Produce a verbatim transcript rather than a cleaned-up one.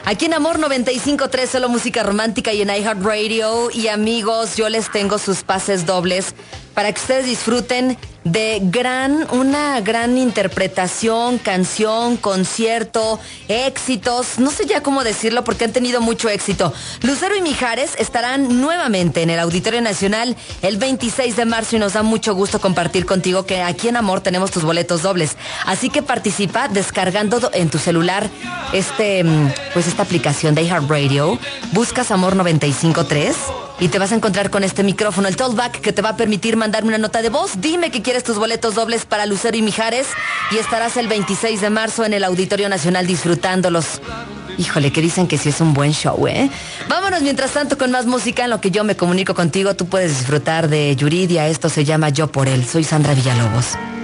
Aquí en Amor noventa y cinco punto tres, solo música romántica y en iHeartRadio. Y amigos, yo les tengo sus pases dobles para que ustedes disfruten de gran, una gran interpretación, canción, concierto, éxitos, no sé ya cómo decirlo porque han tenido mucho éxito. Lucero y Mijares estarán nuevamente en el Auditorio Nacional el veintiséis de marzo y nos da mucho gusto compartir contigo que aquí en Amor tenemos tus boletos dobles. Así que participa descargando en tu celular este, pues esta aplicación de iHeartRadio, buscas Amor noventa y cinco punto tres y te vas a encontrar con este micrófono, el talkback, que te va a permitir mandarme una nota de voz. Dime que quieres tus boletos dobles para Lucero y Mijares y estarás el veintiséis de marzo en el Auditorio Nacional disfrutándolos. Híjole, que dicen que sí es un buen show, ¿eh? Vámonos mientras tanto con más música. En lo que yo me comunico contigo, tú puedes disfrutar de Yuridia. Esto se llama Yo por Él. Soy Sandra Villalobos.